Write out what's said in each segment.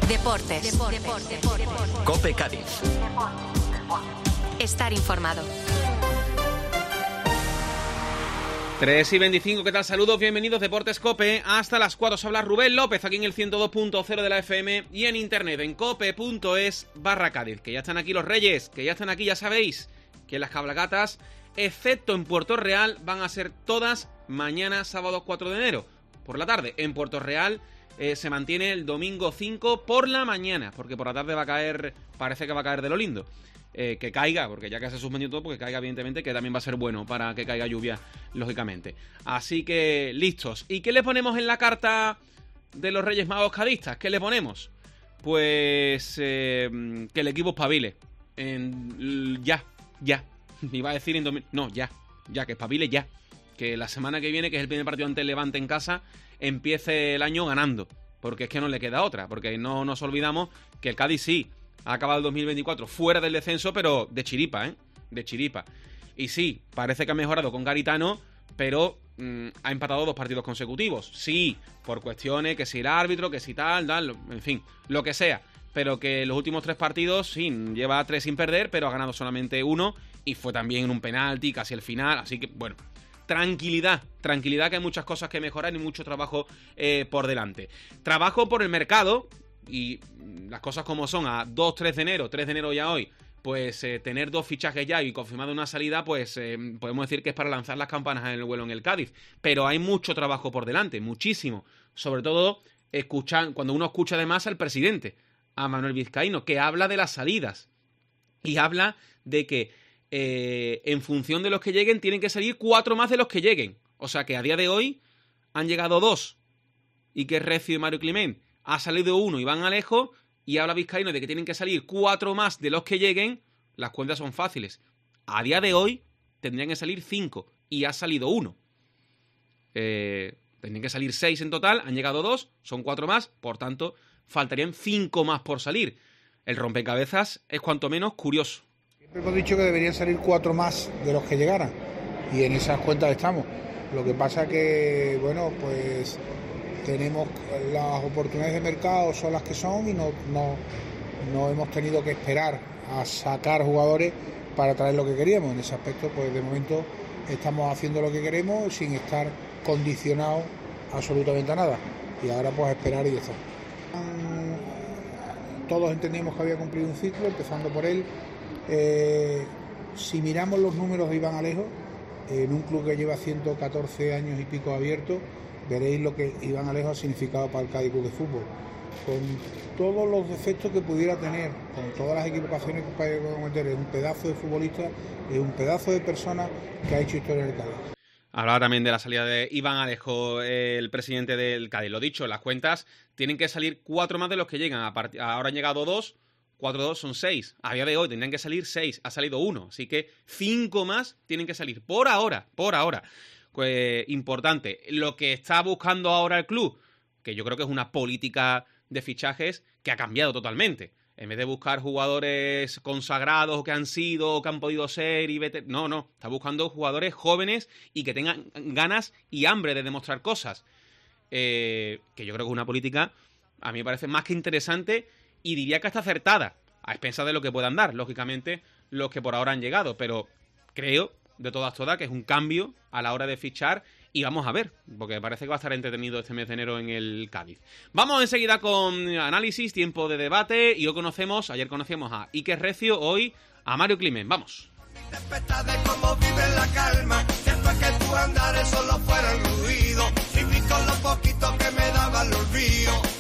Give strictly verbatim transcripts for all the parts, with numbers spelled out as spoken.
Deportes. Deportes. Deportes. Deportes. COPE Cádiz. Estar informado. tres y veinticinco, ¿qué tal? Saludos, bienvenidos, Deportes COPE. Hasta las cuatro os habla Rubén López, aquí en el ciento dos punto cero de la F M y en internet, en cope.es barra Cádiz. Que ya están aquí los Reyes, que ya están aquí, ya sabéis que las cabalgatas, excepto en Puerto Real, van a ser todas mañana, sábado cuatro de enero, por la tarde. En Puerto Real eh, se mantiene el domingo cinco por la mañana, porque por la tarde va a caer, parece que va a caer de lo lindo. Eh, que caiga, porque ya que se ha suspendido todo, porque caiga evidentemente, que también va a ser bueno para que caiga lluvia, lógicamente. Así que, listos. ¿Y qué le ponemos en la carta de los Reyes Magos cadistas? ¿Qué le ponemos? Pues eh, que el equipo espabile. En, ya, ya. Iba a decir en... Domi- no, ya, ya, que espabile ya. Que la semana que viene, que es el primer partido ante el Levante en casa, empiece el año ganando. Porque es que no le queda otra. Porque no nos olvidamos que el Cádiz sí ha acabado el dos mil veinticuatro fuera del descenso, pero de chiripa, ¿eh? De chiripa. Y sí, parece que ha mejorado con Garitano, pero mmm, ha empatado dos partidos consecutivos. Sí, por cuestiones, que si el árbitro, que si tal, tal, en fin, lo que sea. Pero que los últimos tres partidos, sí, lleva tres sin perder, pero ha ganado solamente uno, y fue también en un penalti, casi al final, así que, bueno, tranquilidad, tranquilidad, que hay muchas cosas que mejorar y mucho trabajo eh, por delante. Trabajo por el mercado. Y las cosas como son, a dos, tres de enero, tres de enero ya hoy, pues eh, tener dos fichajes ya y confirmado una salida, pues eh, podemos decir que es para lanzar las campanas en el vuelo en el Cádiz. Pero hay mucho trabajo por delante, muchísimo. Sobre todo, escuchan, cuando uno escucha además al presidente, a Manuel Vizcaíno, que habla de las salidas. Y habla de que eh, en función de los que lleguen, tienen que salir cuatro más de los que lleguen. O sea que a día de hoy han llegado dos. Y que Recio y Mario Climent. Ha salido uno, Iván Alejo, y habla Vizcaíno de que tienen que salir cuatro más de los que lleguen. Las cuentas son fáciles. A día de hoy tendrían que salir cinco, y ha salido uno. Eh, tendrían que salir seis en total, han llegado dos, son cuatro más, por tanto, faltarían cinco más por salir. El rompecabezas es cuanto menos curioso. Siempre hemos dicho que deberían salir cuatro más de los que llegaran, y en esas cuentas estamos. Lo que pasa que, bueno, pues tenemos las oportunidades de mercado, son las que son, y no, no, no hemos tenido que esperar a sacar jugadores para traer lo que queríamos. En ese aspecto, pues de momento estamos haciendo lo que queremos sin estar condicionados absolutamente a nada. Y ahora pues a esperar y ya está. Todos entendíamos que había cumplido un ciclo, empezando por él. Eh, si miramos los números de Iván Alejo, en un club que lleva ciento catorce años y pico abierto, veréis lo que Iván Alejo ha significado para el Cádiz Club de Fútbol. Con todos los defectos que pudiera tener, con todas las equivocaciones que puede cometer, es un pedazo de futbolista, es un pedazo de persona que ha hecho historia en el Cádiz. Hablaba también de la salida de Iván Alejo, el presidente del Cádiz. Lo dicho, las cuentas tienen que salir cuatro más de los que llegan. A part- ahora han llegado dos, cuatro dos son seis. A día de hoy tendrían que salir seis, ha salido uno. Así que cinco más tienen que salir por ahora, por ahora. Pues importante. Lo que está buscando ahora el club, que yo creo que es una política de fichajes que ha cambiado totalmente. En vez de buscar jugadores consagrados que han sido o que han podido ser y veter... no, no, está buscando jugadores jóvenes y que tengan ganas y hambre de demostrar cosas. Eh, que yo creo que es una política, a mí me parece más que interesante y diría que hasta acertada, a expensas de lo que puedan dar, lógicamente, los que por ahora han llegado, pero creo de todas todas que es un cambio a la hora de fichar, y vamos a ver, porque parece que va a estar entretenido este mes de enero en el Cádiz. Vamos enseguida con análisis, tiempo de debate, y hoy conocemos, ayer conocíamos a Iker Recio, hoy a Mario Climent. Vamos. De cómo vive la calma, después que tus andares solo fueran ruido, y vi con lo poquito que me daban los ríos.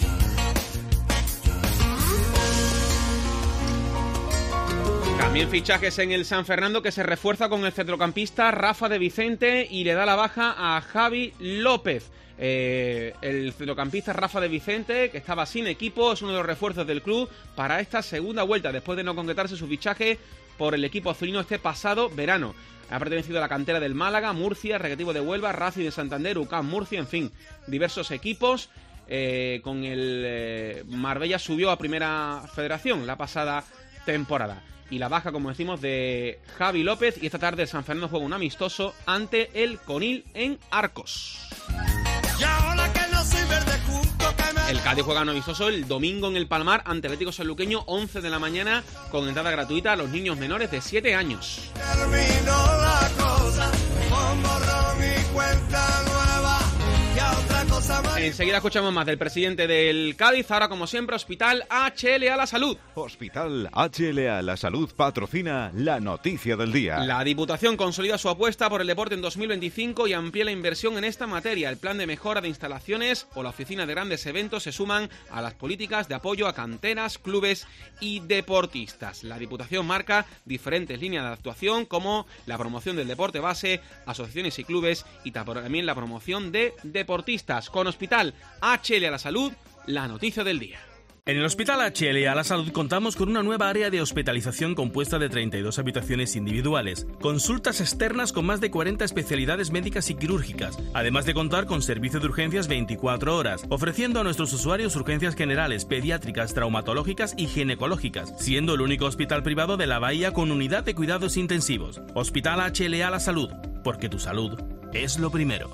También fichajes en el San Fernando, que se refuerza con el centrocampista Rafa de Vicente y le da la baja a Javi López. Eh, el centrocampista Rafa de Vicente, que estaba sin equipo, es uno de los refuerzos del club para esta segunda vuelta, después de no concretarse su fichaje por el equipo azulino este pasado verano. Ha pertenecido a la cantera del Málaga, Murcia, Recreativo de Huelva, Racing de Santander, U C A M Murcia, en fin, diversos equipos. Eh, con el eh, Marbella subió a Primera Federación la pasada temporada. Y la baja, como decimos, de Javi López. Y esta tarde el San Fernando juega un amistoso ante el Conil en Arcos. Y ahora que no soy verde junto, que me El Cádiz juega no amistoso el domingo en el Palmar ante Atlético Sanluqueño, once de la mañana, con entrada gratuita a los niños menores de siete años. Terminó la cosa, con borrón y cuenta nueva, ya otra cosa más. Enseguida escuchamos más del presidente del Cádiz. Ahora, como siempre, Hospital H L A La Salud. Hospital H L A La Salud patrocina la noticia del día. La Diputación consolida su apuesta por el deporte en dos mil veinticinco y amplía la inversión en esta materia. El plan de mejora de instalaciones o la oficina de grandes eventos se suman a las políticas de apoyo a canteras, clubes y deportistas. La Diputación marca diferentes líneas de actuación como la promoción del deporte base, asociaciones y clubes y también la promoción de deportistas. Con Hospital H L A La Salud, la noticia del día. En el Hospital H L A La Salud contamos con una nueva área de hospitalización compuesta de treinta y dos habitaciones individuales, consultas externas con más de cuarenta especialidades médicas y quirúrgicas, además de contar con servicio de urgencias veinticuatro horas, ofreciendo a nuestros usuarios urgencias generales, pediátricas, traumatológicas y ginecológicas, siendo el único hospital privado de la Bahía con unidad de cuidados intensivos. Hospital H L A La Salud, porque tu salud es lo primero.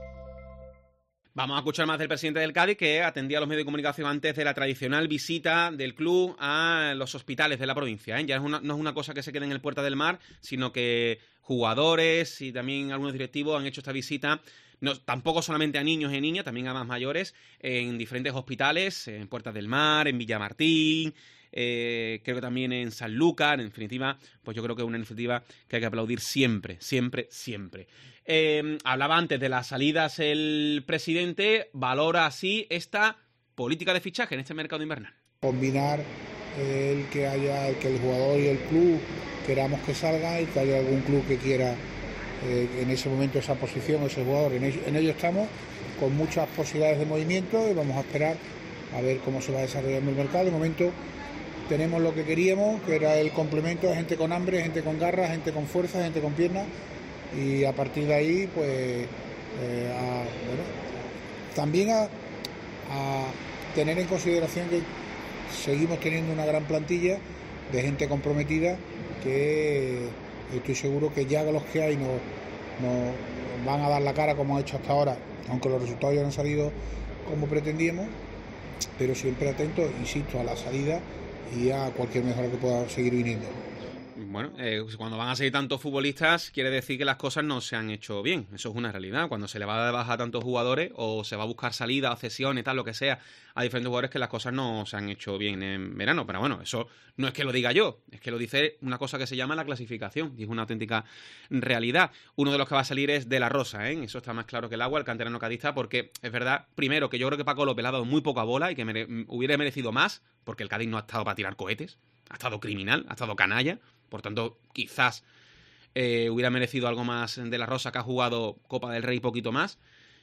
Vamos a escuchar más del presidente del Cádiz, que atendía a los medios de comunicación antes de la tradicional visita del club a los hospitales de la provincia, ¿eh? Ya es una, no es una cosa que se quede en el Puerta del Mar, sino que jugadores y también algunos directivos han hecho esta visita, no, tampoco solamente a niños y niñas, también a más mayores, en diferentes hospitales, en Puerta del Mar, en Villamartín, eh, creo que también en Sanlúcar. En definitiva, pues yo creo que es una iniciativa que hay que aplaudir siempre, siempre, siempre. Eh, hablaba antes de las salidas el presidente, valora así esta política de fichaje en este mercado invernal. Combinar el que haya, el que el jugador y el club queramos que salga y que haya algún club que quiera eh, en ese momento esa posición, ese jugador. En ello, en ello estamos con muchas posibilidades de movimiento y vamos a esperar a ver cómo se va desarrollando el mercado. De momento tenemos lo que queríamos, que era el complemento de gente con hambre, gente con garra, gente con fuerza, gente con piernas. Y a partir de ahí, pues, eh, a, bueno, también a, a tener en consideración que seguimos teniendo una gran plantilla de gente comprometida que estoy seguro que ya los que hay nos, nos van a dar la cara como ha hecho hasta ahora, aunque los resultados ya no han salido como pretendíamos, pero siempre atentos, insisto, a la salida y a cualquier mejora que pueda seguir viniendo. Bueno, eh, cuando van a salir tantos futbolistas, quiere decir que las cosas no se han hecho bien. Eso es una realidad. Cuando se le va a bajar a tantos jugadores o se va a buscar salida o cesiones, tal, lo que sea, a diferentes jugadores, que las cosas no se han hecho bien en verano. Pero bueno, eso no es que lo diga yo, es que lo dice una cosa que se llama la clasificación y es una auténtica realidad. Uno de los que va a salir es De La Rosa, ¿eh? Eso está más claro que el agua, el canterano cadista, porque es verdad, primero, que yo creo que Paco López le ha dado muy poca bola y que mere- hubiera merecido más, porque el Cádiz no ha estado para tirar cohetes, ha estado criminal, ha estado canalla. Por tanto, quizás eh, hubiera merecido algo más De La Rosa, que ha jugado Copa del Rey poquito más.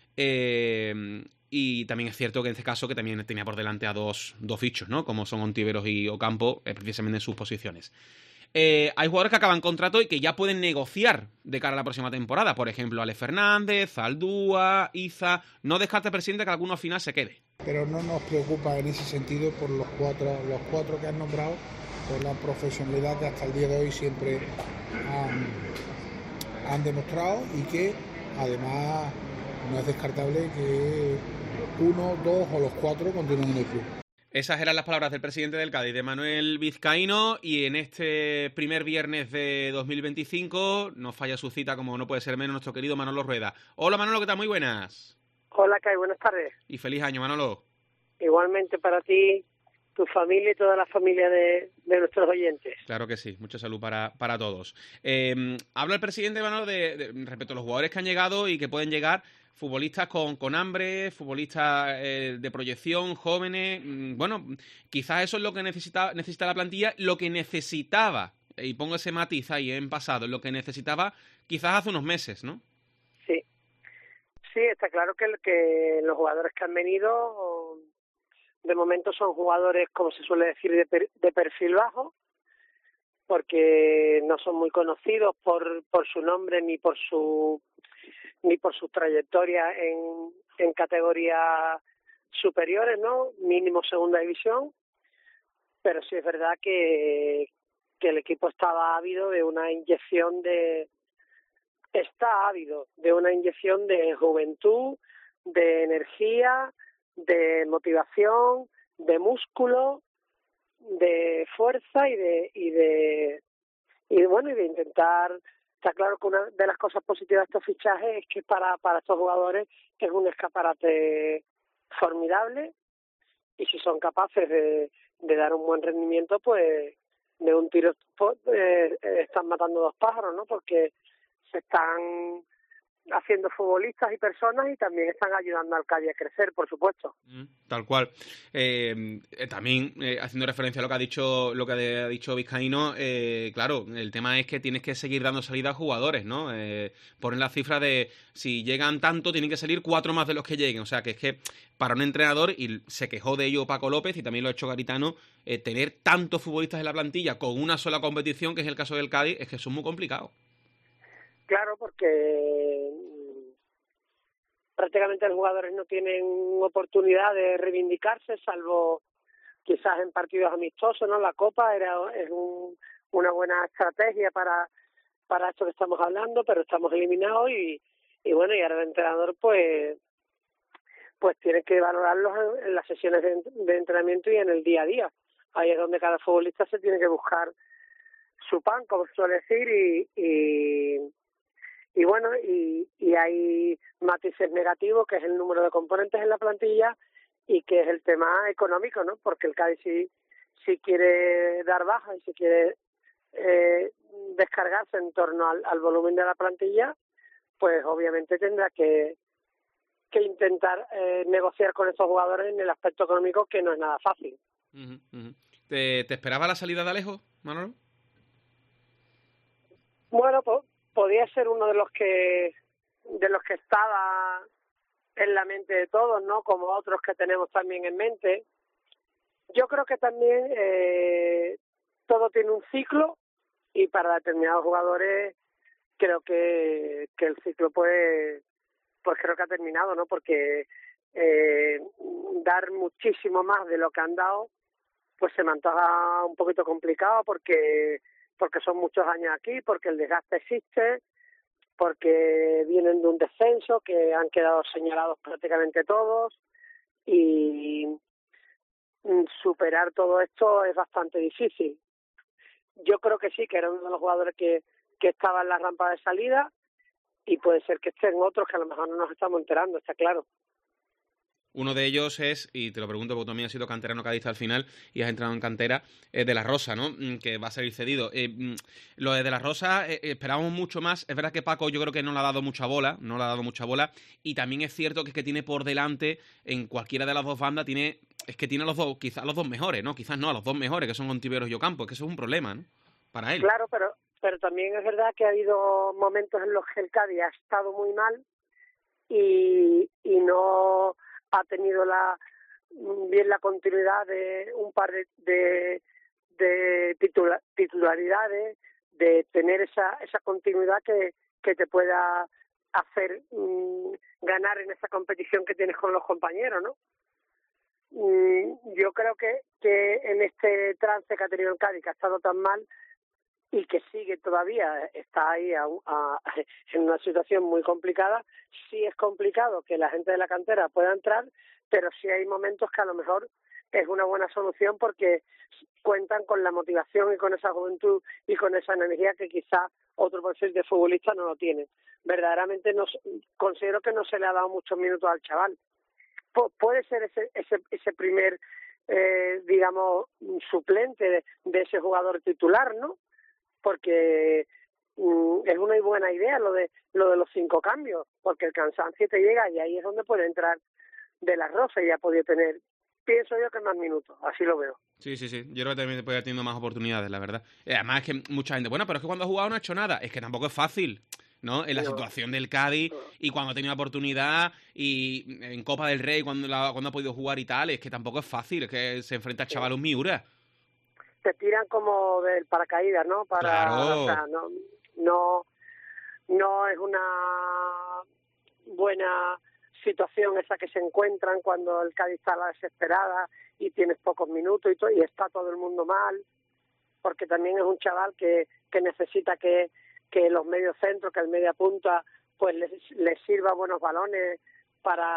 Eh, y también es cierto que en este caso que también tenía por delante a dos, dos fichos, ¿no? Como son Ontiveros y Ocampo, eh, precisamente en sus posiciones. Eh, hay jugadores que acaban contrato y que ya pueden negociar de cara a la próxima temporada. Por ejemplo, Ale Fernández, Aldúa, Iza. No descarte, presidente, que alguno al final se quede. Pero no nos preocupa en ese sentido por los cuatro, los cuatro que han nombrado, por la profesionalidad que hasta el día de hoy siempre han, han demostrado y que además no es descartable que uno, dos o los cuatro continúen en el club. Esas eran las palabras del presidente del Cádiz, de Manuel Vizcaíno, y en este primer viernes de dos mil veinticinco nos falla su cita, como no puede ser menos, nuestro querido Manolo Rueda. Hola Manolo, ¿qué tal? Muy buenas. Hola, Kai, buenas tardes. Y feliz año, Manolo. Igualmente para ti, tu familia y toda la familia de, de nuestros oyentes. Claro que sí, mucha salud para, para todos. Eh, habla el presidente, Manolo, de, de, respecto a los jugadores que han llegado y que pueden llegar, futbolistas con, con hambre, futbolistas eh, de proyección, jóvenes. Bueno, quizás eso es lo que necesita, necesita la plantilla, lo que necesitaba, y pongo ese matiz ahí en pasado, lo que necesitaba quizás hace unos meses, ¿no? Sí, sí, está claro que, que los jugadores que han venido de momento son jugadores, como se suele decir, de, per, de perfil bajo, porque no son muy conocidos por, por su nombre ni por su ni por su trayectoria en, en categorías superiores, ¿no? Mínimo segunda división, pero sí es verdad que, que el equipo estaba ávido de una inyección de está ávido de una inyección de juventud, de energía, de motivación, de músculo, de fuerza y de y de y bueno y de intentar. Está claro que una de las cosas positivas de estos fichajes es que para para estos jugadores es un escaparate formidable, y si son capaces de, de dar un buen rendimiento, pues de un tiro pues, eh, están matando dos pájaros, ¿no? Porque se están haciendo futbolistas y personas, y también están ayudando al Cádiz a crecer, por supuesto. Mm, tal cual. Eh, eh, también, eh, haciendo referencia a lo que ha dicho lo que ha dicho Vizcaíno, eh, claro, el tema es que tienes que seguir dando salida a jugadores, ¿no? Eh, ponen la cifra de si llegan tanto, tienen que salir cuatro más de los que lleguen. O sea, que es que para un entrenador, y se quejó de ello Paco López, y también lo ha hecho Garitano, eh, tener tantos futbolistas en la plantilla con una sola competición, que es el caso del Cádiz, es que eso es muy complicado. Claro, porque prácticamente los jugadores no tienen oportunidad de reivindicarse, salvo quizás en partidos amistosos, ¿no? La Copa era es un, una buena estrategia para para esto que estamos hablando, pero estamos eliminados y, y bueno, y ahora el entrenador pues pues tiene que valorarlos en, en las sesiones de, de entrenamiento y en el día a día. Ahí es donde cada futbolista se tiene que buscar su pan, como se suele decir, y, y Y bueno, y, y hay matices negativos, que es el número de componentes en la plantilla y que es el tema económico, ¿no? Porque el Cádiz si, si quiere dar baja y si quiere eh, descargarse en torno al, al volumen de la plantilla, pues obviamente tendrá que, que intentar eh, negociar con esos jugadores en el aspecto económico, que no es nada fácil. Uh-huh, uh-huh. ¿Te, ¿Te esperaba la salida de Alejo, Manolo? Bueno, pues podía ser uno de los que de los que estaba en la mente de todos, ¿no? Como otros que tenemos también en mente. Yo creo que también eh, todo tiene un ciclo, y para determinados jugadores creo que, que el ciclo pues pues creo que ha terminado, ¿no? Porque eh, dar muchísimo más de lo que han dado pues se me antoja un poquito complicado, porque porque son muchos años aquí, porque el desgaste existe, porque vienen de un descenso que han quedado señalados prácticamente todos, y superar todo esto es bastante difícil. Yo creo que sí, que era uno de los jugadores que, que estaba en la rampa de salida, y puede ser que estén otros que a lo mejor no nos estamos enterando, está claro. Uno de ellos es, y te lo pregunto porque también has sido canterano cadista al final y has entrado en cantera, eh, De La Rosa, ¿no? Que va a salir cedido. Eh, lo de De La Rosa eh, esperábamos mucho más. Es verdad que Paco yo creo que no le ha dado mucha bola, no le ha dado mucha bola, y también es cierto que es que tiene por delante, en cualquiera de las dos bandas, tiene es que tiene a los dos, quizás los dos mejores, ¿no? Quizás no, a los dos mejores, que son Ontiveros y Ocampo, es que eso es un problema, ¿no? Para él. Claro, pero, pero también es verdad que ha habido momentos en los que el Cádiz ha estado muy mal y, y no ha tenido la bien la continuidad de un par de, de, de titula, titularidades, de tener esa esa continuidad que, que te pueda hacer mmm, ganar en esa competición que tienes con los compañeros, ¿no? Mm, yo creo que, que en este trance que ha tenido el Cádiz, que ha estado tan mal y que sigue todavía, está ahí a, a, en una situación muy complicada. Sí es complicado que la gente de la cantera pueda entrar, pero sí hay momentos que a lo mejor es una buena solución, porque cuentan con la motivación y con esa juventud y con esa energía que quizás otro perfil de futbolista no lo tiene. Verdaderamente no, considero que no se le ha dado muchos minutos al chaval. Pu- puede ser ese ese, ese primer, eh, digamos, suplente de, de ese jugador titular, ¿no? Porque mm, es una buena idea lo de lo de los cinco cambios, porque el cansancio te llega y ahí es donde puede entrar De La Rosa, y ha podido tener, pienso yo, que más minutos, así lo veo. Sí, sí, sí, yo creo que también puede haber tenido más oportunidades, la verdad. Eh, además es que mucha gente, bueno, pero es que cuando ha jugado no ha hecho nada, es que tampoco es fácil, ¿no? En la no. situación del Cádiz, no. y cuando ha tenido oportunidad, y en Copa del Rey, cuando, la, cuando ha podido jugar y tal, es que tampoco es fácil, es que se enfrenta a sí. chavalos Miura. Te tiran como del paracaídas, ¿no? Para, claro. O sea, no, no, no es una buena situación esa que se encuentran cuando el Cádiz está a la desesperada y tienes pocos minutos y, to- y está todo el mundo mal, porque también es un chaval que, que necesita que, que los medios centros, que el media punta, pues les, les sirva buenos balones para,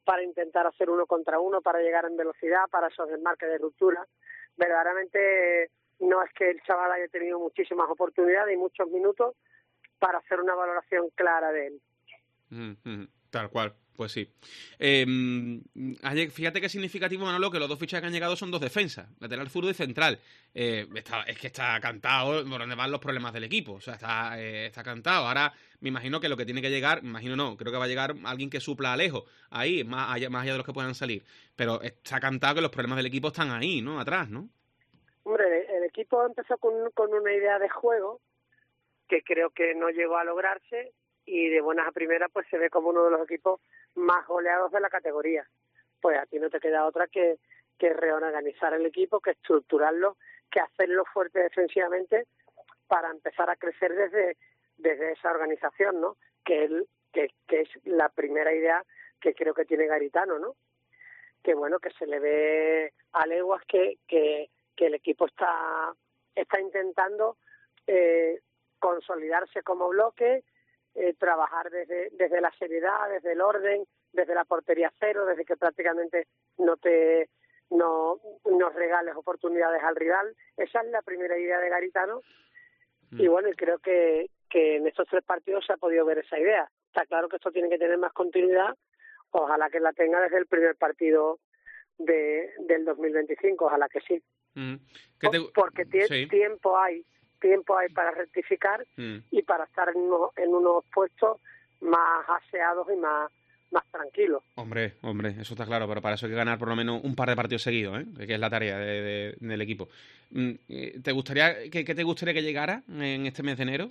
para intentar hacer uno contra uno, para llegar en velocidad, para esos desmarques de ruptura. Verdaderamente no es que el chaval haya tenido muchísimas oportunidades y muchos minutos para hacer una valoración clara de él. Mm, mm, tal cual, pues sí. Eh, fíjate qué significativo, Manolo, que los dos fichajes que han llegado son dos defensas, lateral zurdo y central. Eh, está, es que está cantado por donde van los problemas del equipo, o sea, está, eh, está cantado. Ahora me imagino que lo que tiene que llegar, me imagino no, creo que va a llegar alguien que supla a Alejo, ahí, más allá, más allá de los que puedan salir. Pero está cantado que los problemas del equipo están ahí, ¿no? Atrás, ¿no? Hombre, el equipo empezó con, con una idea de juego que creo que no llegó a lograrse, y de buenas a primeras pues se ve como uno de los equipos más goleados de la categoría. Pues a ti no te queda otra que, que reorganizar el equipo, que estructurarlo, que hacerlo fuerte defensivamente para empezar a crecer desde desde esa organización, ¿no? Que, el, que, que es la primera idea que creo que tiene Garitano, ¿no? Que bueno, que se le ve a leguas que, que, que el equipo está, está intentando eh, consolidarse como bloque, eh, trabajar desde, desde la seriedad, desde el orden, desde la portería cero, desde que prácticamente no te no nos regales oportunidades al rival. Esa es la primera idea de Garitano. Mm. Y bueno, y creo que, que en estos tres partidos se ha podido ver esa idea. Está claro que esto tiene que tener más continuidad. Ojalá que la tenga desde el primer partido de del dos mil veinticinco, ojalá que sí. Mm. ¿Qué te... Porque t- sí. tiempo hay, tiempo hay para rectificar mm. y para estar en unos, en unos puestos más aseados y más más tranquilos. Hombre, hombre, eso está claro, pero para eso hay que ganar por lo menos un par de partidos seguidos, ¿eh? Que es la tarea de, de, del equipo. ¿Te gustaría que, que te gustaría que llegara en este mes de enero?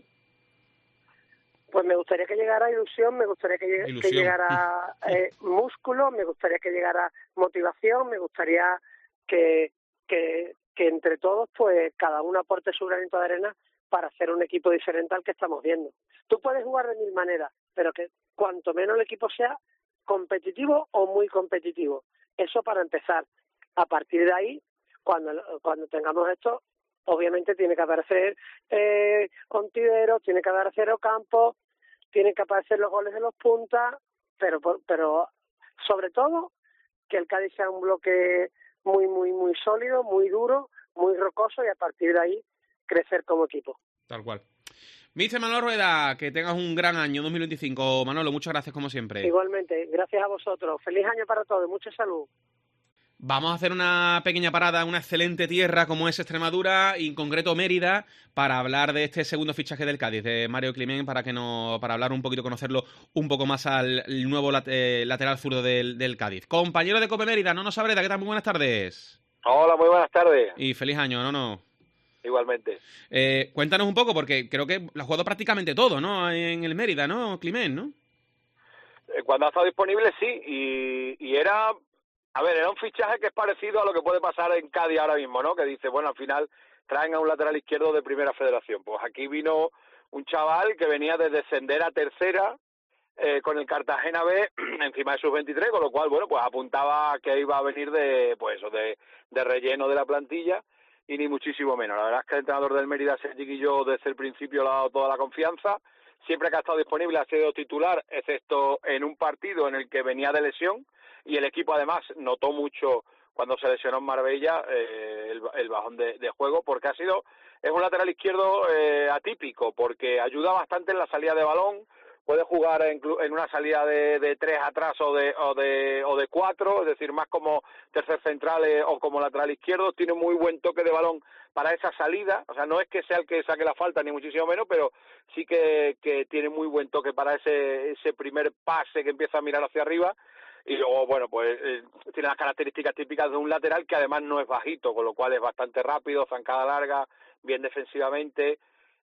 Pues me gustaría que llegara ilusión, me gustaría que, lleg- que llegara eh, músculo, me gustaría que llegara motivación, me gustaría que, que, que entre todos, pues cada uno aporte su granito de arena para hacer un equipo diferente al que estamos viendo. Tú puedes jugar de mil maneras, pero que cuanto menos el equipo sea competitivo o muy competitivo. Eso para empezar. A partir de ahí, cuando cuando tengamos esto, obviamente tiene que aparecer eh, Ontiveros, tiene que aparecer Ocampo, tienen que aparecer los goles de los puntas, pero pero sobre todo que el Cádiz sea un bloque muy, muy, muy sólido, muy duro, muy rocoso, y a partir de ahí crecer como equipo. Tal cual. Mister Manolo Rueda, que tengas un gran año dos mil veinticinco. Manolo, muchas gracias como siempre. Igualmente, gracias a vosotros. Feliz año para todos, mucha salud. Vamos a hacer una pequeña parada en una excelente tierra como es Extremadura, y en concreto Mérida, para hablar de este segundo fichaje del Cádiz, de Mario Climent, para que no, para hablar un poquito, conocerlo un poco más al nuevo late, lateral zurdo del, del Cádiz. Compañero de Cope Mérida, Nono Sabreda, ¿qué tal? Muy buenas tardes. Hola, muy buenas tardes. Y feliz año, Nono. Igualmente. Eh, cuéntanos un poco, porque creo que lo ha jugado prácticamente todo, ¿no? En el Mérida, ¿no, Climent, no? Cuando ha estado disponible, sí, y, y era, a ver, era un fichaje que es parecido a lo que puede pasar en Cádiz ahora mismo, ¿no? Que dice, bueno, al final traen a un lateral izquierdo de Primera Federación. Pues aquí vino un chaval que venía de descender a Tercera eh, con el Cartagena B encima de sus veintitrés, con lo cual, bueno, pues apuntaba que iba a venir de, pues eso, de, de relleno de la plantilla, y ni muchísimo menos. La verdad es que el entrenador del Mérida, Sergi Guilló, desde el principio le ha dado toda la confianza. Siempre que ha estado disponible ha sido titular, excepto en un partido en el que venía de lesión, y el equipo además notó mucho cuando se lesionó en Marbella eh, el, el bajón de, de juego, porque ha sido es un lateral izquierdo eh, atípico, porque ayuda bastante en la salida de balón, puede jugar en, en una salida de, de tres atrás o de, o de o de cuatro, es decir, más como tercer central eh, o como lateral izquierdo. Tiene muy buen toque de balón para esa salida, o sea, no es que sea el que saque la falta ni muchísimo menos, pero sí que, que tiene muy buen toque para ese ese primer pase que empieza a mirar hacia arriba. Y luego, bueno, pues eh, tiene las características típicas de un lateral que además no es bajito, con lo cual es bastante rápido, zancada larga, bien defensivamente.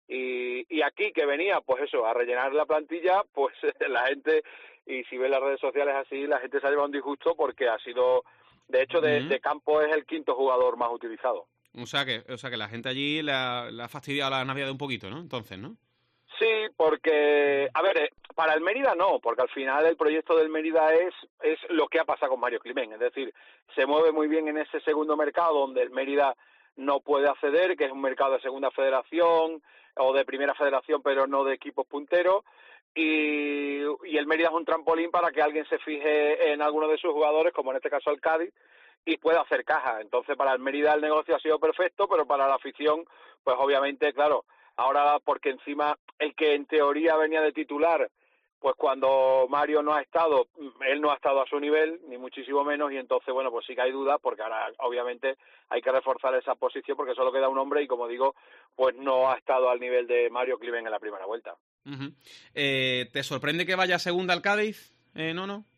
Y, y aquí que venía, pues eso, a rellenar la plantilla, pues la gente, y si ves las redes sociales así, la gente se ha llevado un disgusto porque ha sido, de hecho, de, uh-huh. de campo es el quinto jugador más utilizado. O sea que, o sea que la gente allí le ha, le ha fastidiado la Navidad un poquito, ¿no? Entonces, ¿no? Sí, porque, a ver, para el Mérida no, porque al final el proyecto del Mérida es es lo que ha pasado con Mario Climent, es decir, se mueve muy bien en ese segundo mercado donde el Mérida no puede acceder, que es un mercado de segunda federación o de primera federación, pero no de equipos punteros, y, y el Mérida es un trampolín para que alguien se fije en alguno de sus jugadores, como en este caso el Cádiz, y pueda hacer caja. Entonces para el Mérida el negocio ha sido perfecto, pero para la afición, pues obviamente, claro, ahora porque encima el que en teoría venía de titular, pues cuando Mario no ha estado, él no ha estado a su nivel, ni muchísimo menos, y entonces, bueno, pues sí que hay dudas, porque ahora obviamente hay que reforzar esa posición, porque solo queda un hombre, y como digo, pues no ha estado al nivel de Mario Cliven en la primera vuelta. Uh-huh. eh, ¿Te sorprende que vaya segunda al Cádiz? Eh, ¿No, no?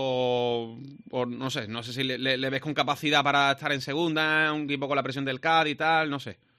O, o no sé, no sé si le, le, le ves con capacidad para estar en segunda, un equipo con la presión del Cádiz y tal, no sé.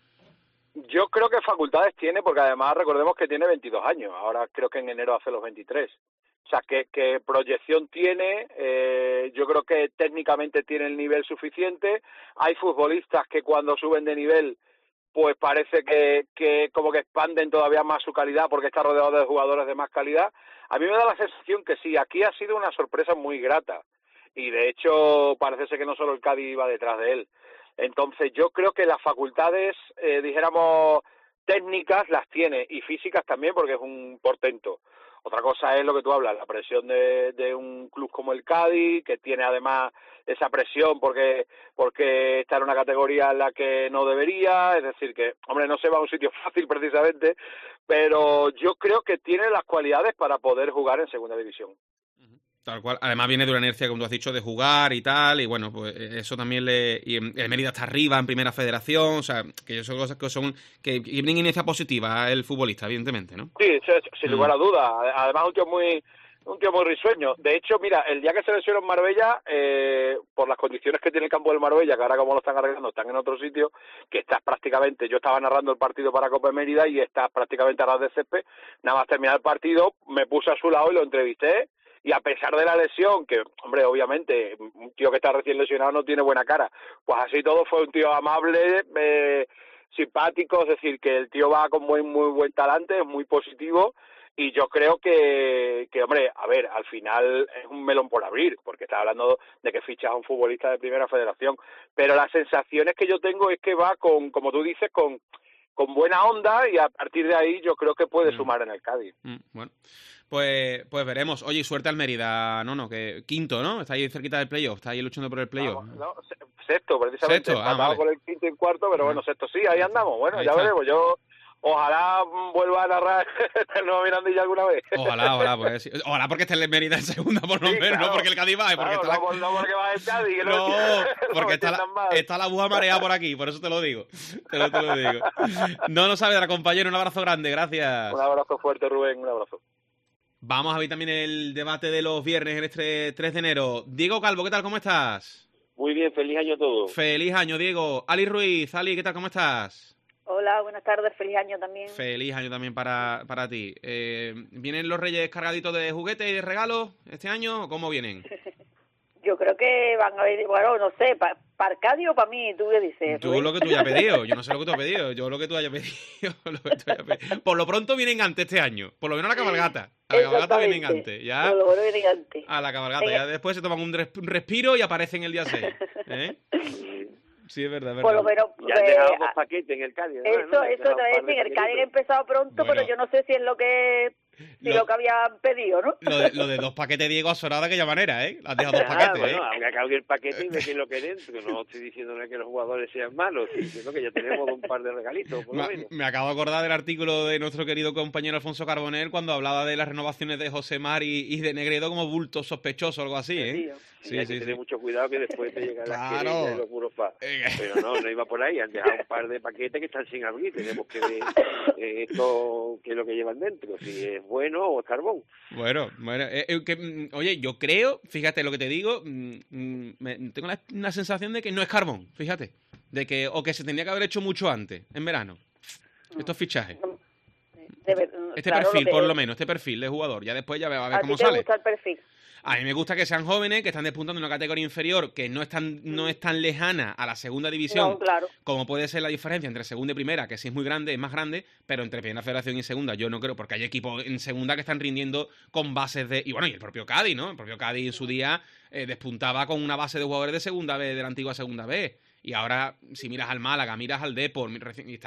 Yo creo que facultades tiene, porque además recordemos que tiene veintidós años, ahora creo que en enero hace los veintitrés. O sea, que, que proyección tiene, eh, yo creo que técnicamente tiene el nivel suficiente. Hay futbolistas que cuando suben de nivel, pues parece que, que como que expanden todavía más su calidad, porque está rodeado de jugadores de más calidad. A mí me da la sensación que sí, aquí ha sido una sorpresa muy grata, y de hecho parece ser que no solo el Cádiz iba detrás de él. Entonces yo creo que las facultades, eh, dijéramos, técnicas las tiene, y físicas también, porque es un portento. Otra cosa es lo que tú hablas, la presión de, de un club como el Cádiz, que tiene además esa presión porque porque está en una categoría en la que no debería, es decir que, hombre, no se va a un sitio fácil precisamente, pero yo creo que tiene las cualidades para poder jugar en segunda división. Tal cual. Además viene de una inercia, como tú has dicho, de jugar y tal, y bueno, pues eso también le... Y el Mérida está arriba en Primera Federación, o sea, que son cosas que son... que tienen inercia positiva el futbolista, evidentemente, ¿no? Sí, sin lugar a dudas. Además un tío muy... un tío muy risueño. De hecho, mira, el día que se lesionó en Marbella, eh, por las condiciones que tiene el campo del Marbella, que ahora como lo están arreglando, están en otro sitio, que estás prácticamente, yo estaba narrando el partido para Copa de Mérida y estás prácticamente a ras de césped, nada más terminar el partido, me puse a su lado y lo entrevisté, y a pesar de la lesión, que, hombre, obviamente, un tío que está recién lesionado no tiene buena cara, pues así todo fue un tío amable, eh, simpático, es decir, que el tío va con muy, muy buen talante, es muy positivo, y yo creo que, que, hombre, a ver, al final es un melón por abrir, porque está hablando de que fichas a un futbolista de Primera Federación, pero las sensaciones que yo tengo es que va con, como tú dices, con, con buena onda, y a partir de ahí yo creo que puede mm. sumar en el Cádiz. Mm, bueno, pues pues veremos. Oye, y suerte al Mérida, no, no, que quinto, ¿no? Está ahí cerquita del playoff, está ahí luchando por el playoff. No, sexto, precisamente, sexto, ah, vale. Con el quinto y cuarto, pero bueno, sexto sí, ahí andamos, bueno, ahí ya está. Veremos, yo... Ojalá vuelva a narrar el Nuevo Mirandilla alguna vez. Ojalá, ojalá, pues sí. Ojalá porque esté el Mérida en segunda por lo menos, sí, claro, no porque el Cádiz va, porque claro, está no, la... no porque va el Cádiz, que no, no, porque está la, está la aguja mareada por aquí, por eso te lo digo. Te lo, te lo digo. No lo sabe, compañero, un abrazo grande, gracias. Un abrazo fuerte, Rubén, un abrazo. Vamos a ver también el debate de los viernes en este tres de enero. Diego Calvo, ¿qué tal? ¿Cómo estás? Muy bien, feliz año a todos. Feliz año, Diego. Ali Ruiz, Ali, ¿qué tal? ¿Cómo estás? Hola, buenas tardes, feliz año también. Feliz año también para, para ti. Eh, ¿Vienen los Reyes cargaditos de juguetes y de regalos este año o cómo vienen? Yo creo que van a ver, bueno, no sé, para pa Arcadio o para mí, tú qué dices. Tú lo que tú hayas pedido, yo no sé lo que tú has pedido, yo lo que tú hayas pedido, lo que tú hayas pedido. Por lo pronto vienen antes este año, por lo menos a la cabalgata. A la cabalgata vienen antes, ya. Por lo menos vienen antes. A la cabalgata, ya después se toman un respiro y aparecen el día seis. ¿Eh? Sí, es verdad, es verdad. Por lo menos, ya han dejado dos paquetes en el Cádiz. Eso, ¿no? Eso, te voy a decir, el Cádiz ha empezado pronto, bueno, pero yo no sé si es lo que si lo, lo que habían pedido, ¿no? Lo de, lo de dos paquetes, Diego, ha sonado de aquella manera, ¿eh? Has dejado dos ah, paquetes, bueno, ¿eh? Aunque acabe el paquete y ve qué es lo que dentro, que no estoy diciéndole que los jugadores sean malos, sino que ya tenemos un par de regalitos, por me, lo menos. Me acabo de acordar del artículo de nuestro querido compañero Alfonso Carbonell cuando hablaba de las renovaciones de José Mar y, y de Negredo como bultos sospechosos o algo así, ¿eh? Sí, sí, hay que sí, tener sí. mucho cuidado que después te llegan claro. las querellas de los puros fa. Pero no, no iba por ahí, han dejado un par de paquetes que están sin abrir, tenemos que ver eh, esto, qué es lo que llevan dentro, si es bueno o es carbón. Bueno, bueno, eh, eh, que, oye, yo creo, fíjate lo que te digo, mmm, me, tengo la, una sensación de que no es carbón, fíjate, de que o que se tendría que haber hecho mucho antes, en verano, estos fichajes. Ver, este claro, perfil, lo por es. lo menos, este perfil de jugador, ya después ya a ver ¿A cómo ti te sale. gusta el perfil? A mí me gusta que sean jóvenes, que están despuntando en una categoría inferior que no es tan, no es tan lejana a la segunda división, no, claro. como puede ser la diferencia entre segunda y primera, que sí es muy grande, es más grande, pero entre Primera Federación y segunda yo no creo, porque hay equipos en segunda que están rindiendo con bases de... Y bueno, y el propio Cádiz, ¿no? El propio Cádiz en su día eh, despuntaba con una base de jugadores de segunda B, de la antigua segunda B. Y ahora, si miras al Málaga, miras al Depor, y están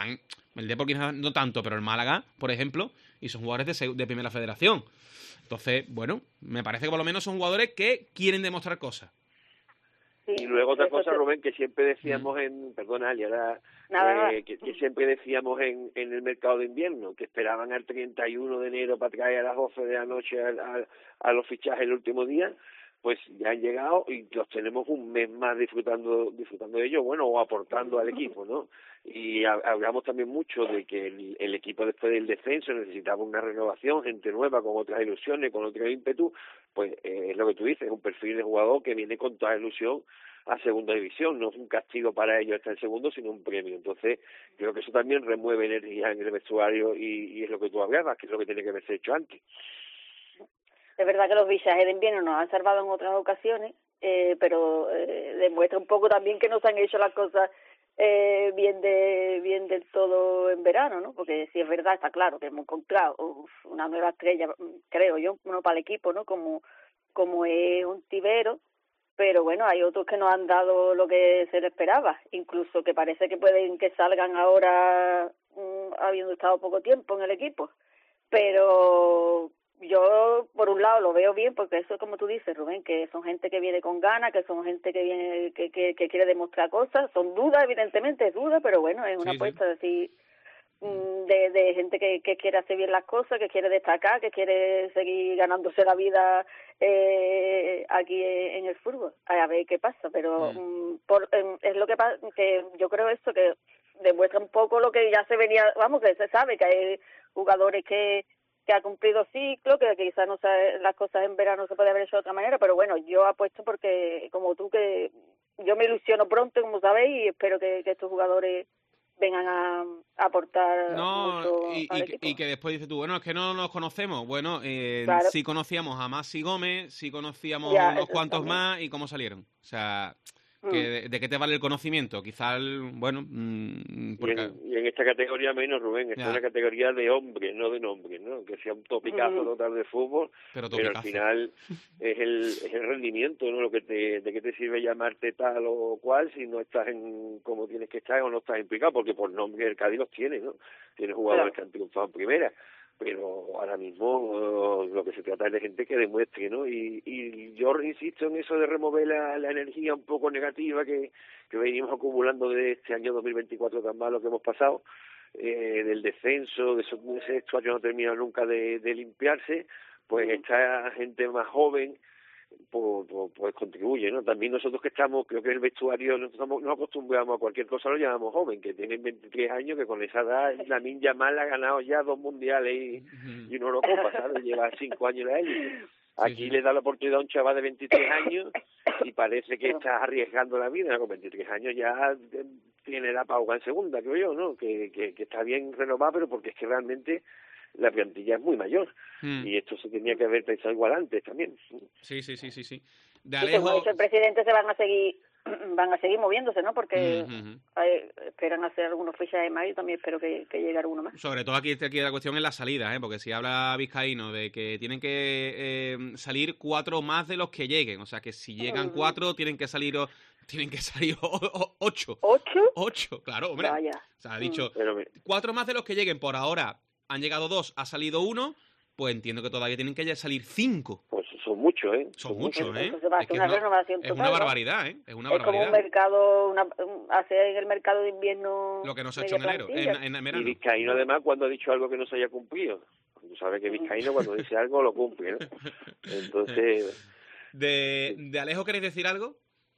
El Depor quizás no tanto, pero el Málaga, por ejemplo, y son jugadores de, de Primera Federación. Entonces, bueno, me parece que por lo menos son jugadores que quieren demostrar cosas. Sí, y luego otra cosa, te... Rubén, que siempre decíamos en, perdona, Ali, ahora, Nada, eh, que, que siempre decíamos en, en el mercado de invierno, que esperaban al treinta y uno de enero para traer a las doce de la noche a, a, a los fichajes el último día, pues ya han llegado y los tenemos un mes más disfrutando disfrutando de ellos, bueno, o aportando al equipo, ¿no? Y ha, hablamos también mucho de que el, el equipo después del descenso necesitaba una renovación, gente nueva, con otras ilusiones, con otro ímpetu, pues eh, es lo que tú dices, es un perfil de jugador que viene con toda ilusión a segunda división, no es un castigo para ellos estar en segundo, sino un premio. Entonces, creo que eso también remueve energía en el vestuario y, y es lo que tú hablabas, que es lo que tiene que haberse hecho antes. Es verdad que los fichajes de invierno nos han salvado en otras ocasiones, eh, pero eh, demuestra un poco también que no se han hecho las cosas eh, bien de bien del todo en verano, ¿no? Porque si es verdad, está claro que hemos encontrado uf, una nueva estrella, creo yo, uno para el equipo, ¿no? Como como es un Tibero, pero bueno, hay otros que no han dado lo que se le esperaba, incluso que parece que pueden que salgan ahora mmm, habiendo estado poco tiempo en el equipo, pero yo, por un lado, lo veo bien, porque eso es como tú dices, Rubén, que son gente que viene con ganas, que son gente que viene que, que, que quiere demostrar cosas. Son dudas, evidentemente, es duda, pero bueno, es una sí, apuesta sí. así de, de gente que, que quiere hacer bien las cosas, que quiere destacar, que quiere seguir ganándose la vida eh, aquí en el fútbol. A ver qué pasa, pero mm. por, eh, es lo que pasa, que yo creo esto, que demuestra un poco lo que ya se venía, vamos, que se sabe, que hay jugadores que que ha cumplido ciclo, que quizás no sabe, las cosas en verano se puede haber hecho de otra manera, pero bueno, yo apuesto porque, como tú, que yo me ilusiono pronto, como sabéis, y espero que, que estos jugadores vengan a, a aportar no, mucho y, al y, equipo. y que después dices tú, bueno, es que no nos conocemos. Bueno, eh, Claro. sí conocíamos a Maxi Gómez, sí conocíamos Ya, unos eso cuantos también. más, y cómo salieron. O sea, Mm. que de, ¿de qué te vale el conocimiento? Quizás, bueno... Mm, Y, porque... en, y en esta categoría menos, Rubén, esta Ya. es una categoría de hombres, no de nombres, ¿no? Que sea un topicazo Mm. total de fútbol, Pero pero al topicazo. final es el, es el rendimiento, ¿no? Lo que te, de qué te sirve llamarte tal o cual si no estás en como tienes que estar o no estás implicado, porque por nombre el Cádiz los tiene, ¿no? Tiene jugadores Claro. que han triunfado en primera, pero ahora mismo uh, lo que se trata es de gente que demuestre, ¿no? Y, y yo insisto en eso de remover la, la energía un poco negativa que, que venimos acumulando de este año dos mil veinticuatro tan malo que hemos pasado, eh, del descenso, de, eso, de ese vestuario no termina nunca de, de limpiarse, pues esta gente más joven pues, pues, pues contribuye, ¿no? También nosotros que estamos, creo que el vestuario, nosotros estamos, nos acostumbramos a cualquier cosa, lo llamamos joven, que tienen veintitrés años, que con esa edad la Minja Mal ha ganado ya dos mundiales y, y una Eurocopa, ¿sabes? Lleva cinco años en él. Aquí Sí, sí. le da la oportunidad a un chaval de veintitrés años y parece que está arriesgando la vida. Con veintitrés años ya eh, tiene la pauga en segunda, creo yo, ¿no? Que, que, que está bien renovado, pero porque es que realmente la plantilla es muy mayor. Mm. Y esto se tenía que haber pensado igual antes también. Sí, sí, sí, sí, sí. De Y como ha Alejo... dicho el presidente, se van a seguir van a seguir moviéndose, ¿no? Porque Ujú, ujú. eh, esperan hacer algunos fichajes más y también espero que, que llegue alguno más. Sobre todo aquí, aquí la cuestión es la salida, ¿eh? Porque si habla Vizcaíno de que tienen que eh, salir cuatro más de los que lleguen, o sea que si llegan Ujú. cuatro tienen que salir o- tienen que salir o- o- ocho. ¿Ocho? Ocho, claro, hombre. Vaya. O sea, ha dicho Pero me- cuatro más de los que lleguen. Por ahora han llegado dos, ha salido uno, pues entiendo que todavía tienen que ya salir cinco. pues son muchos, ¿eh? Son muchos, ¿eh? Entonces va a Es ser que una es una, renovación es total, una ¿no? barbaridad, ¿eh? Es una Es como un barbaridad. mercado, una, un- hacer en el mercado de invierno. Lo que no se ha media hecho en enero, plantilla. en, en Y verano. Vizcaíno además cuando ha dicho algo que no se haya cumplido. Tú sabes que Vizcaíno cuando dice algo lo cumple, ¿no? Entonces, De, de Alejo, ¿queréis decir algo?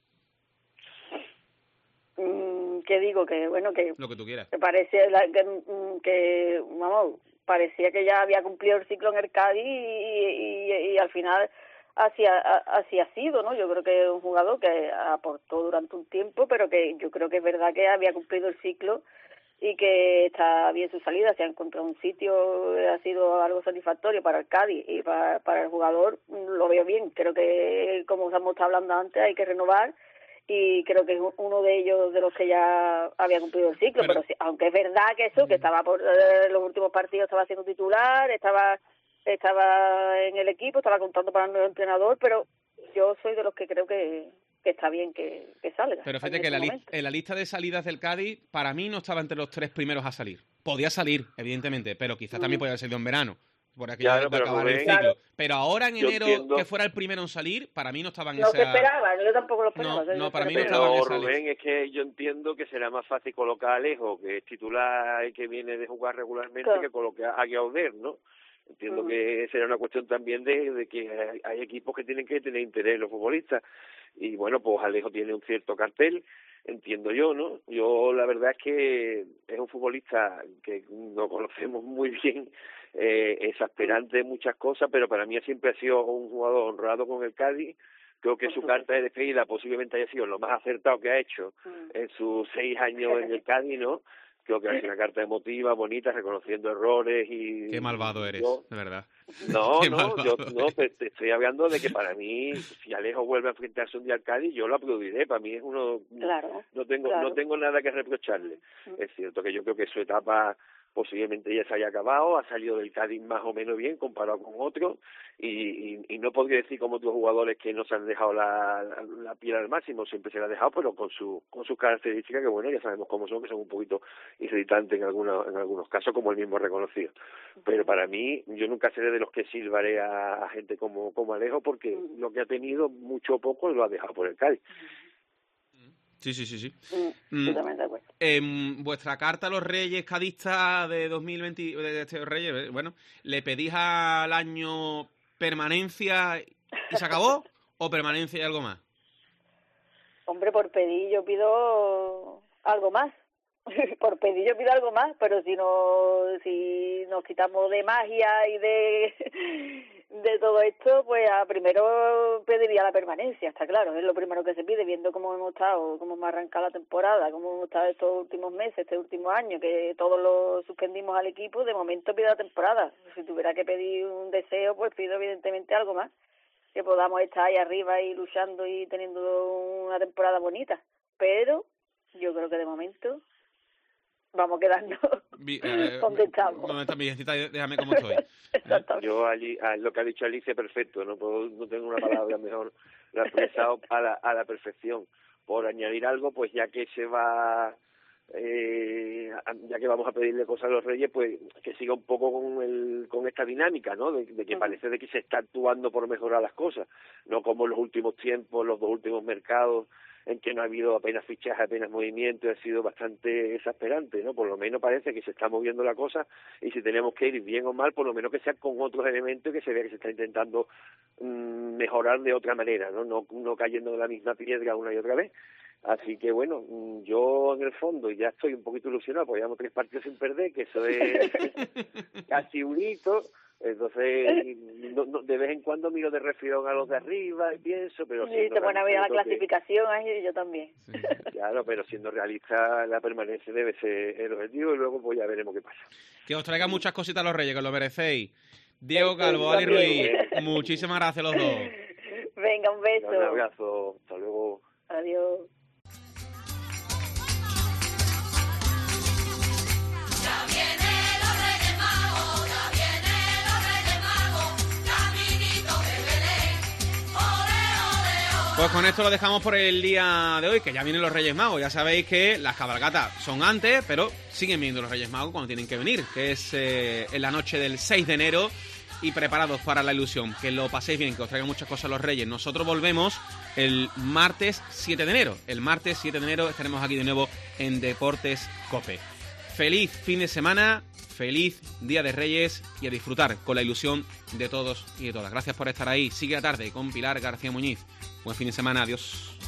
Mm, que digo que bueno que Lo que tú quieras. que parecía la- que, mm, que vamos parecía que ya había cumplido el ciclo en el Cádiz y, y, y, y al final así ha, así ha sido, ¿no? Yo creo que es un jugador que aportó durante un tiempo, pero que yo creo que es verdad que había cumplido el ciclo y que está bien su salida, se ha encontrado un sitio, ha sido algo satisfactorio para el Cádiz y para, para el jugador, lo veo bien. Creo que, como hemos estado hablando antes, hay que renovar y creo que es uno de ellos de los que ya había cumplido el ciclo, Pero- pero, sí, aunque es verdad que eso, que estaba por eh, los últimos partidos, estaba siendo titular, estaba estaba en el equipo, estaba contando para el nuevo entrenador, pero yo soy de los que creo que, que está bien que, que salga. Pero en fíjate que este en la, li- momento. en la lista de salidas del Cádiz, para mí no estaba entre los tres primeros a salir. podía salir, evidentemente, pero quizás también podía haber salido en verano. Por aquello Claro, de pero acabar el Rubén, ciclo. claro. Pero ahora en Yo enero, entiendo- que fuera el primero en salir, para mí no estaba en No se esa... esperaba, yo tampoco lo esperaba. No, no, para mí no Pero- estaba en No, esa Rubén, lista. es que yo entiendo que será más fácil colocar a Alejo, que es titular y que viene de jugar regularmente, Claro. que colocar a Gauder, ¿no? Entiendo Ujú. que será una cuestión también de, de que hay, hay equipos que tienen que tener interés en los futbolistas. Y bueno, pues Alejo tiene un cierto cartel, entiendo yo, ¿no? Yo la verdad es que es un futbolista que no conocemos muy bien, eh, es aspirante de muchas cosas, pero para mí siempre ha sido un jugador honrado con el Cádiz. Creo que su carta de despedida posiblemente haya sido lo más acertado que ha hecho en sus seis años en el Cádiz, ¿no? Creo que ha sido una carta emotiva, bonita, reconociendo errores y... Qué malvado eres, yo- de verdad. No, Qué no, malvado yo no, te, te estoy hablando de que para mí, si Alejo vuelve a enfrentarse un día al Cádiz, yo lo aplaudiré. Para mí es uno... Claro, No tengo, claro. no tengo nada que reprocharle. Es cierto que yo creo que su etapa posiblemente ya se haya acabado, ha salido del Cádiz más o menos bien comparado con otros, y, y, y no podría decir como otros jugadores que no se han dejado la, la, la piel al máximo, siempre se la han dejado, pero con su con sus características que bueno, ya sabemos cómo son, que son un poquito irritantes en algunos en algunos casos, como él mismo ha reconocido. Pero para mí, yo nunca seré de los que silbaré a, a gente como, como Alejo, porque lo que ha tenido, mucho o poco, lo ha dejado por el Cádiz. Sí, sí, sí, sí. Mm, Mm. totalmente de acuerdo. En vuestra carta a los Reyes cadistas de dos mil veinte, de este Reyes, eh, bueno, ¿le pedís al año permanencia y se acabó? ¿O permanencia y algo más? Hombre, por pedir yo pido algo más. Por pedir yo pido algo más, pero si no, si nos quitamos de magia y de de todo esto, pues a primero pediría la permanencia, está claro, es lo primero que se pide, viendo cómo hemos estado, cómo hemos arrancado la temporada, cómo hemos estado estos últimos meses, este último año, que todos lo suspendimos al equipo, de momento pido la temporada. Si tuviera que pedir un deseo, pues pido evidentemente algo más, que podamos estar ahí arriba y luchando y teniendo una temporada bonita, pero yo creo que de momento vamos quedando Vi- eh, donde estamos. ¿Dónde está mi viejecita? Déjame cómo estoy. Yo allí, a lo que ha dicho Alicia, perfecto, no puedo, no tengo una palabra mejor, lo ha expresado a la, a la perfección. Por añadir algo, pues ya que se va, eh, ya que vamos a pedirle cosas a los Reyes, pues que siga un poco con el, con esta dinámica, ¿no? De, de que parece de que se está actuando por mejorar las cosas, no como en los últimos tiempos, los dos últimos mercados, en que no ha habido apenas fichaje, apenas movimiento, ha sido bastante exasperante, ¿no? Por lo menos parece que se está moviendo la cosa, y si tenemos que ir bien o mal, por lo menos que sea con otros elementos, que se vea que se está intentando mmm, mejorar de otra manera, ¿no? No, no cayendo en la misma piedra una y otra vez. Así que bueno, yo en el fondo ya estoy un poquito ilusionado, porque llevamos tres partidos sin perder, que eso es casi un hito. Entonces, no, no, de vez en cuando miro de refilón a los de arriba y pienso, pero Sí, siendo te pone a ver la realista, creo que- clasificación ahí, yo también. Claro, pero siendo realista, la permanencia debe ser el objetivo, y luego pues ya veremos qué pasa. Que os traigan muchas cositas a los Reyes, que os lo merecéis. Diego Eso, Calvo, yo Ali Ruiz, también. muchísimas gracias a los dos. Venga, un beso. Un abrazo, hasta luego. Adiós. Pues con esto lo dejamos por el día de hoy, que ya vienen los Reyes Magos. Ya sabéis que las cabalgatas son antes, pero siguen viniendo los Reyes Magos cuando tienen que venir, que es eh, en la noche del seis de enero, y preparados para la ilusión. Que lo paséis bien, que os traigan muchas cosas los Reyes. Nosotros volvemos el martes siete de enero. El martes siete de enero estaremos aquí de nuevo en Deportes COPE. Feliz fin de semana, feliz Día de Reyes, y a disfrutar con la ilusión de todos y de todas. Gracias por estar ahí. Sigue la tarde con Pilar García Muñiz. Buen fin de semana, adiós.